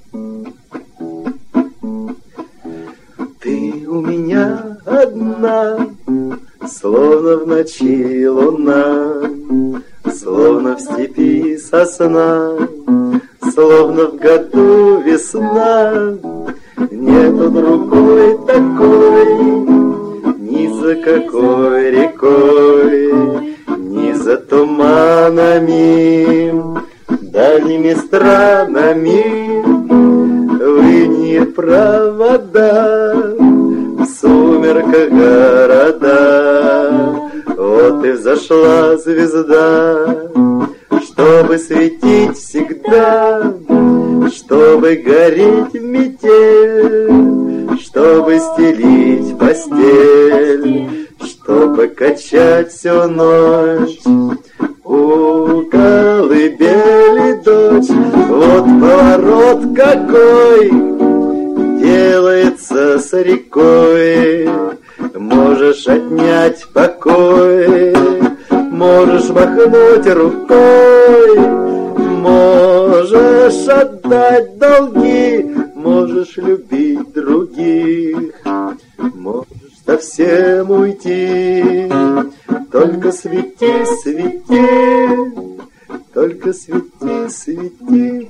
Ты у меня одна, словно в ночи луна, словно в степи сосна, словно в году весна. Нету другой такой, ни за какой рекой, ни за туманами, дальними странами. Вынье провода, в сумерках города. Вот и взошла звезда, чтобы светить всегда, чтобы гореть в метель, чтобы стелить постель, чтобы качать всю ночь. У колыбели дочь, вот поворот какой делается с рекой. Можешь отнять покой, можешь махнуть рукой, можешь отдать долги, можешь любить других, можешь совсем уйти. Только свети, свети, только свети, свети.